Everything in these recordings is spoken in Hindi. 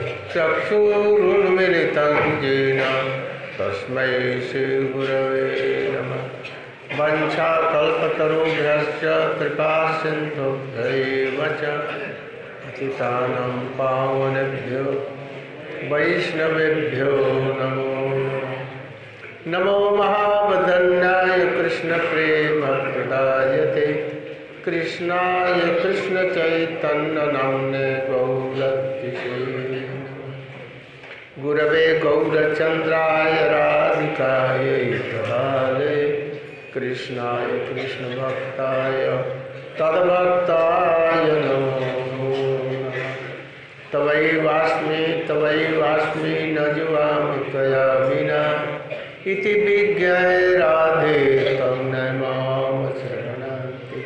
चक्षुरुन्मिलितं येन तस्मै श्रीगुरवे नमः। वंशाकल्पतरुभ्यश्च कृपासिन्धुभ्यैव च पतितानां पावनेभ्यो वैष्णवेभ्यो नमो नमो। महावदन्याय कृष्णप्रेमप्रदायते कृष्णाय कृष्णचैतन्यनाम्ने गौरतिसे गुरवे गौरचन्द्राय राधिकायै तदालये कृष्णाय कृष्णभक्ताय तद्भक्ताय नमो तवैवास्मि न जीवामि त्वया विना इति विज्ञाय राधे तं न मां शरणागते।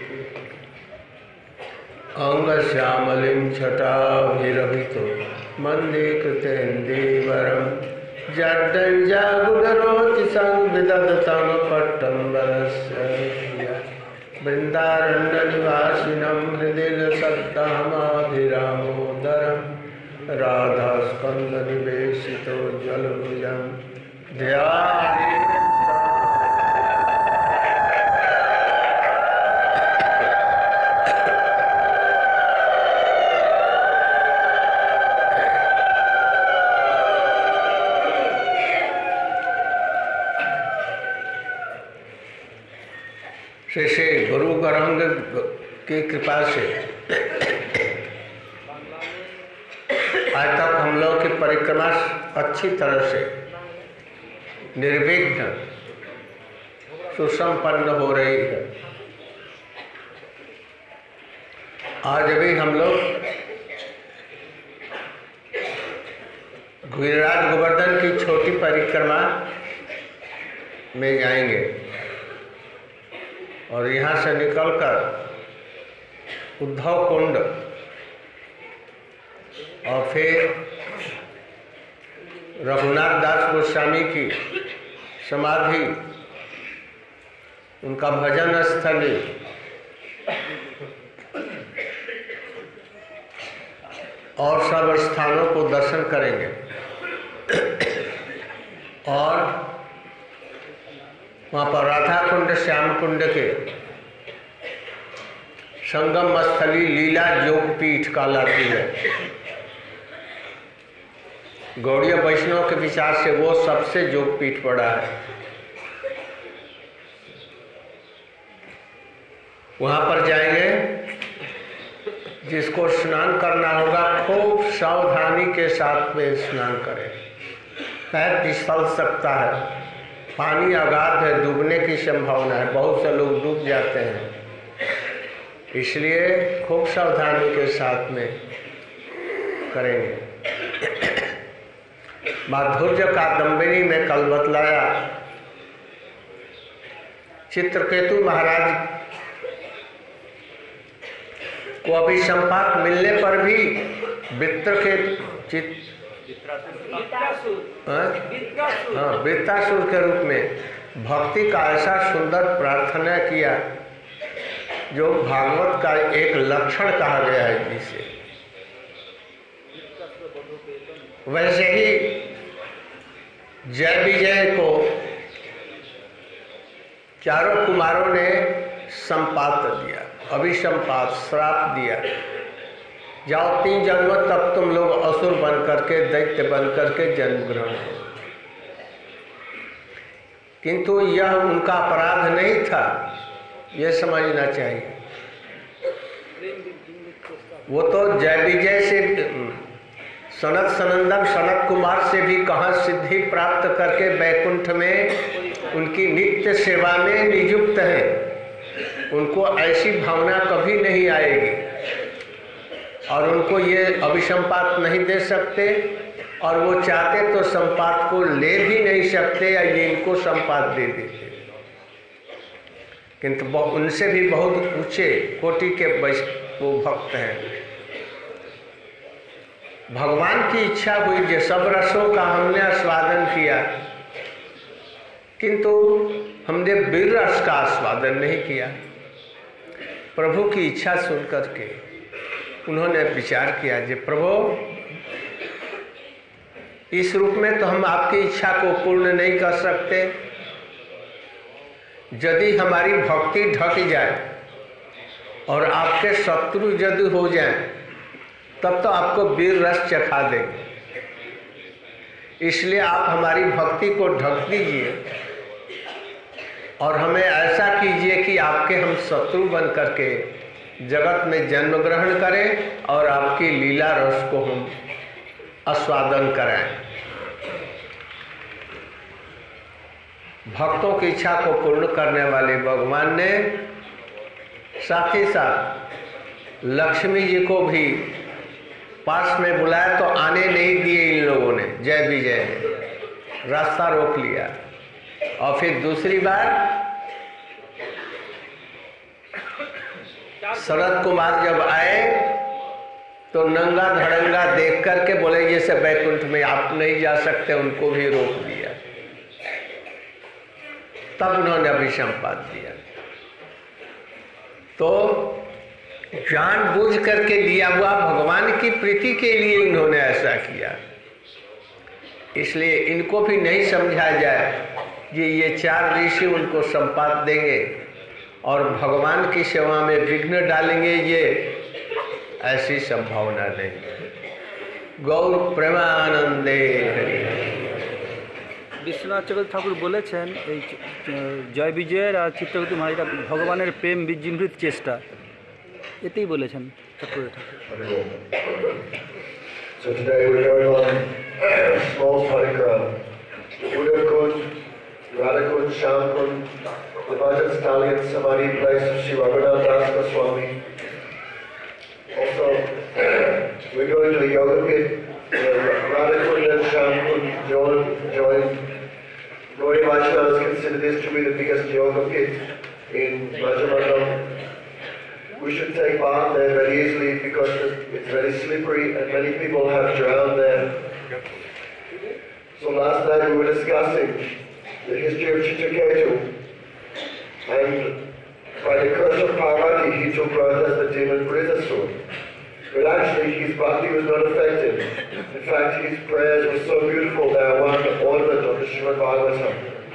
अंगश्यामलिं छटाभिरभितो वन्दे कृतेन्दीवरं जड्डञ्जागुणरोति संविदधतं पट्टम्बरस्य वृन्दारण्यनिवासिनं हृदयसद्धामाभिरामोदरं राधास्कन्दनिवेशितो जलभुजं ध्याये। श्री गुरु गौरांग की कृपा से आज तक हम लोग की परिक्रमा अच्छी तरह से निर्विघ्न सुसंपन्न हो रही है। आज भी हम लोग गिरिराज गोवर्धन की छोटी परिक्रमा में जाएंगे और यहाँ से निकलकर उद्धव कुंड और फिर रघुनाथ दास गोस्वामी की समाधि, उनका भजन स्थली और सब स्थानों को दर्शन करेंगे और वहाँ पर राधा कुंड श्याम कुंड के संगम स्थली लीला योगपीठ कहलाती है। गौड़ीय वैष्णव के विचार से वो सबसे योगपीठ पड़ा है। वहाँ पर जाएंगे, जिसको स्नान करना होगा खूब सावधानी के साथ में स्नान करें। पैर फिसल सकता है, पानी अगाध है, डूबने की संभावना है, बहुत से लोग डूब जाते हैं, इसलिए खूब सावधानी के साथ में करेंगे। माधुर्य कादम्बिनी में कल बतलाया, चित्रकेतु महाराज को अभिसंपात मिलने पर भी वृत्तासुर के रूप में भक्ति का ऐसा सुंदर प्रार्थना किया जो भागवत का एक लक्षण कहा गया है जिसे। वैसे ही जय विजय को चारों कुमारों ने संपात दिया, अभिसंपात श्राप दिया, जाओ 3 जन्म तक तुम लोग असुर बन करके, दैत्य बन करके जन्म ग्रहण करो। किंतु यह उनका अपराध नहीं था, यह समझना चाहिए। वो तो जय विजय से, सनत सनंदन सनत कुमार से भी कहाँ सिद्धि प्राप्त करके बैकुंठ में उनकी नित्य सेवा में नियुक्त है। उनको ऐसी भावना कभी नहीं आएगी और उनको ये अभिसंपात नहीं दे सकते, और वो चाहते तो संपात को ले भी नहीं सकते या ये इनको संपात दे देते। किंतु उनसे भी बहुत ऊंचे कोटि के वो भक्त हैं। भगवान की इच्छा हुई जो सब रसों का हमने आस्वादन किया, किंतु हमने वीर रस का आस्वादन नहीं किया। प्रभु की इच्छा सुन करके उन्होंने विचार किया कि प्रभु इस रूप में तो हम आपकी इच्छा को पूर्ण नहीं कर सकते। यदि हमारी भक्ति ढक जाए और आपके शत्रु यदि हो जाएं, तब तो आपको वीर रस चखा देंगे। इसलिए आप हमारी भक्ति को ढक दीजिए और हमें ऐसा कीजिए कि आपके हम शत्रु बन करके जगत में जन्म ग्रहण करें और आपकी लीला रस को हम आस्वादन कराएं। भक्तों की इच्छा को पूर्ण करने वाले भगवान ने साथ ही साथ लक्ष्मी जी को भी पास में बुलाया, तो आने नहीं दिए इन लोगों ने, जय विजय ने रास्ता रोक लिया। और फिर दूसरी बार शरद कुमार जब आए तो नंगा धड़ंगा देख करके बोले जैसे बैकुंठ में आप नहीं जा सकते, उनको भी रोक दिया। तब उन्होंने अभिसंपात दिया। तो जानबूझ करके लिया हुआ भगवान की प्रीति के लिए उन्होंने ऐसा किया। इसलिए इनको भी नहीं समझा जाए कि ये 4 ऋषि उनको संपात देंगे और भगवान की सेवा में विघ्न डालेंगे, ये ऐसी संभावना नहीं। गौर प्रेमानंदे हरि। বিশ্বনাথ চক্রবর্তী ঠাকুর বলেছেন এই জয় বিজয়ের আর চিত্রগুপ্ত মহারাজটা ভগবানের প্রেম বিজৃম্ভিত চেষ্টা, এতেই বলেছেন চক্রবর্তী ঠাকুর। So today we're going on small parikrama. Buddha Kund, Radha Kund, Shyam Kund, the Bhajan Stallion Samadhi place of Sri Raghunath Das Goswami. Also, we're going to the Yoga Pit. Radha Kund and Shyam Kund joined. Gauri Vaishnavas consider this to be the biggest yoga pit in Rajamandal. We should take part there very easily because it's very slippery and many people have drowned there. So last night we were discussing the history of Chitraketu, and by the curse of Parvati he took birth as the demon Britasur. But actually his bhakti was not affected. In fact, his prayers were so beautiful they are one ornament of the Srimad Bhagavatam.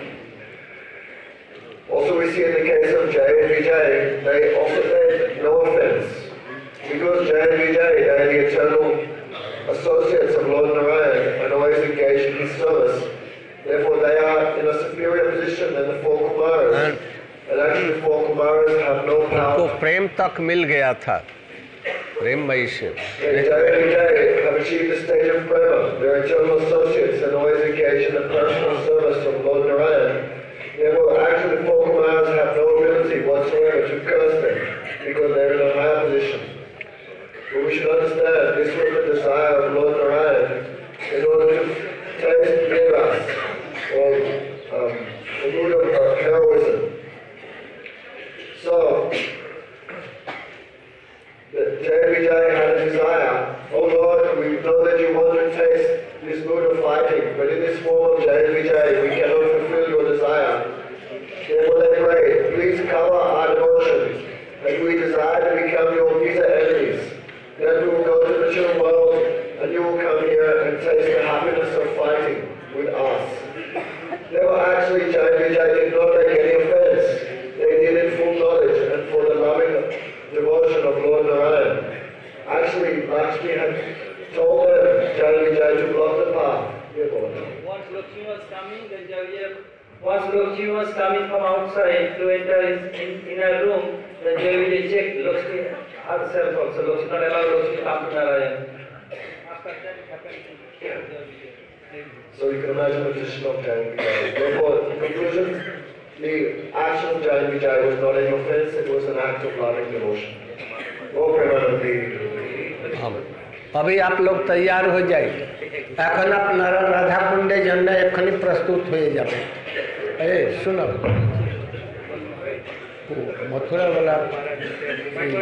Also we see in the case of Jay and Vijay, they also made no offense. Because Jay and Vijay, they are the eternal associates of Lord Narayan and always engaged in his service. Therefore they are in a superior position than the 4 Kumaras. And actually the 4 Kumaras have no power. उनको प्रेम तक मिल गया था, प्रेममयी से। Jay and Vijay have achieved the stage of prema. They are eternal associates and always engaged in the personal service of Lord Narayan. Therefore, actually, the 4 Kumaras have no ability whatsoever to curse them because they are in a higher position. But we should understand this was the desire of Lord Narayan in order to taste Vedas, or the mood of heroism. So, Jay Vijay had a desire. Oh Lord, we know that you want to taste this mood of fighting, but in this form of Jay Vijay, we cannot fulfill your desire. Therefore they prayed, please cover our devotions, and we desire to become your bitter enemies. Then we will go to the material world, and you will come here and taste the happiness of fighting with us. Therefore actually Jay Vijay did not make any offense. They did it full knowledge and for the loving devotion of Lord Narayan. Actually, Lakshmi had told them, Jay Vijay, to block the path. Once Lakshmi was coming, then once Lakshmi was coming from outside to enter in a room, then Jay Vijay checked Lakshmi herself also. Lakshmi not allowed Lakshmi to come to Narayan. After that it happened. So you can imagine the position of Jay Vijay. Therefore, in conclusion, the action of Jay Vijay was not an offense, it was an act of loving devotion. Oh, Premanandi. अभी आप लोग तैयार हो जाइए, এখন আপনারা রাধা কুণ্ডে জন্য এখনই প্রস্তুত হয়ে যাবে। এই শুনো, মথুরা वाला